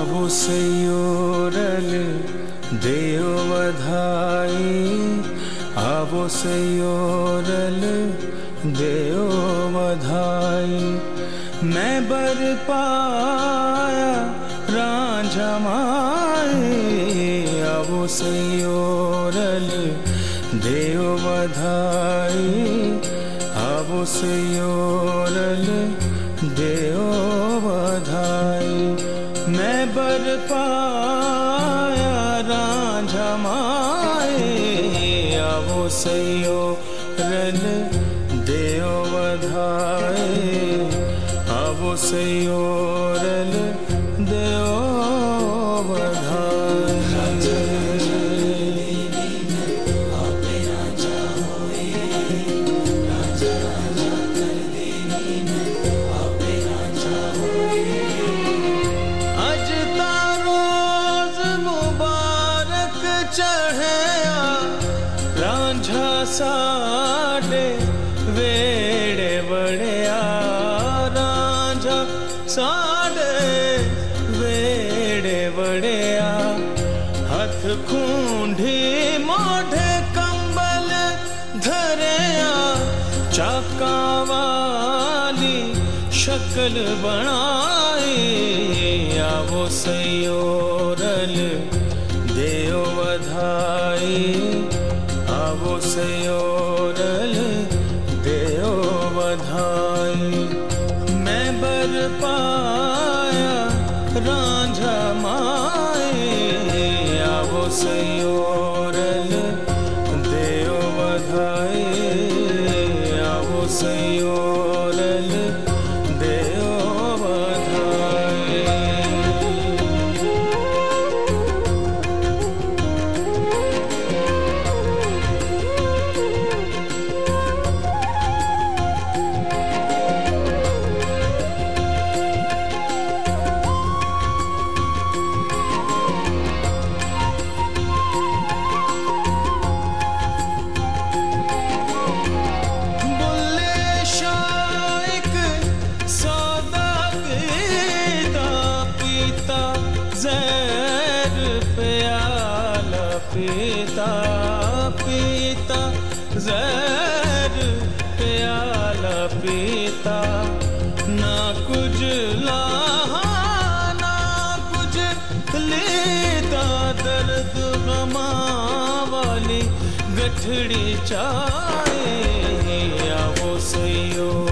आवो सयोरल देव बधाई, आवो सयोरल देव बधाई। मैं बर पाया रांझा माए, आवो सयोरल देव बधाई, आवो सयोरल देव बधाई। मैं बर पाया रांझा माए, आवो सयोरल देव बधाई, आवो सयोरल देव बधाई। चढ़या रांझा साडे वेड़े बड़या, रांझा साडे वेड़े बड़या। हथ खूंडी मोढ़े कंबल धरया, चाका वाली शक्ल बनाई, आवो सयोरल देव बधाई, आवो सयोरल देव बधाई। मैं बर पाया रांझा माए, आवो सयोरल देव बधाई, आवो सयोरल देव बधाई। पीता पीता ज़हर प्याला पीता, ना कुछ लाहा ना कुछ लेता। दर्द गमा वाली गठड़ी चाहे, आवो सयो